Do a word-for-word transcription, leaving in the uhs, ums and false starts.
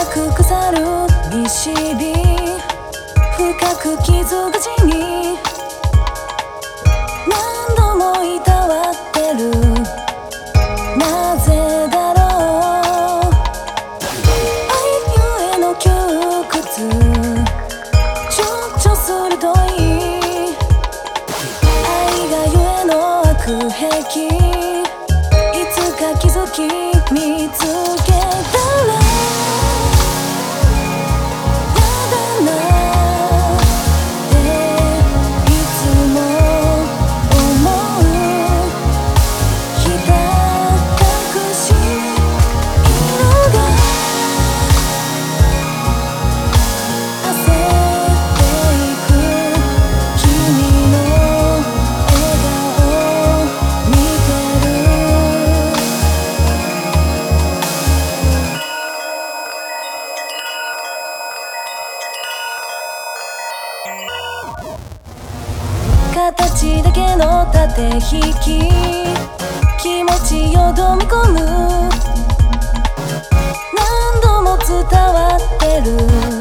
く腐る利尻、深く傷口に何度もいたわってる。なぜだろう、愛ゆえの窮屈、ちょっちょ鋭い愛がゆえの悪癖、いつか気づき見つけたらやだなっていつも思う。ひた隠し色が焦っていく君の笑顔見てる。形だけの縦引き、気持ちよどみ込む、何度も伝わってる。